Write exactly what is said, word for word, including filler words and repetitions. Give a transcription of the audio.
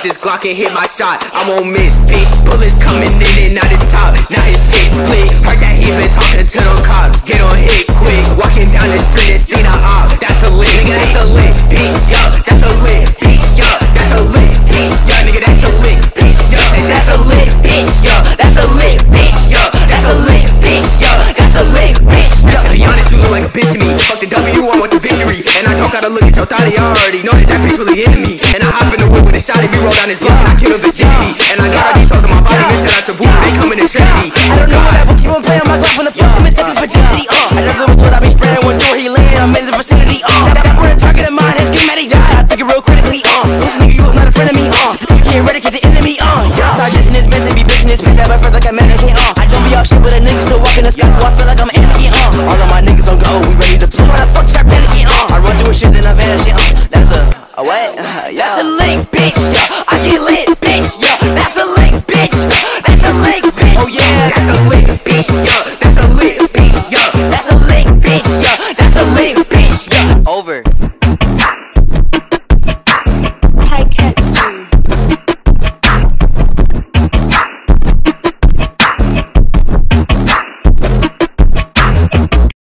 this Glock and hit my shot. I won't miss, bitch. Bullets coming in and out his top. Now his shit split. Heard that he been talking to them cops. Get on hit quick. Walking down the street and seen a op. That's a lick, nigga. That's a lick, bitch. Yup, that's a lick, bitch. Yup, that's a lick, bitch. Yup, nigga, that's a lick, bitch. Yup, that's a lick, bitch. Yup, that's a lick, bitch. Yup, that's a lick, bitch. Yup, that's a lick, bitch. Yup. To be honest, you look like a bitch to me. Fuck the W, I want the victory. And I don't gotta look at your thotty, I already know that that bitch really into me. And I hop in the whip with a shot, we roll down his block and I kill the vicinity. And I got all these hoes on my body, and shout out to Voodoo, they coming in Trinity. I don't know what I will keep on playing my glove when the fuck I'm in taking virginity. Uh, I never been told I be spraying when door he laying, I'm in the vicinity. Uh, that, that word a target of mine, his game mad he died. I think it real critically. Uh, listen nigga, you was not a friend of me. Uh, you can't eradicate the enemy. Uh, yeah, start dissing this mess and be bitching this bitch that my friends like a mannequin. Uh, I don't be off shit, but a nigga still walking the sky, so I feel like I'm Anakin. Uh, all of my niggas on go, we ready to. So why the fuck start panicking? Uh, I run through a shit then I vanish. Uh, that's a, a what? Uh, yeah. That's a lick, bitch. Yeah, I get lit.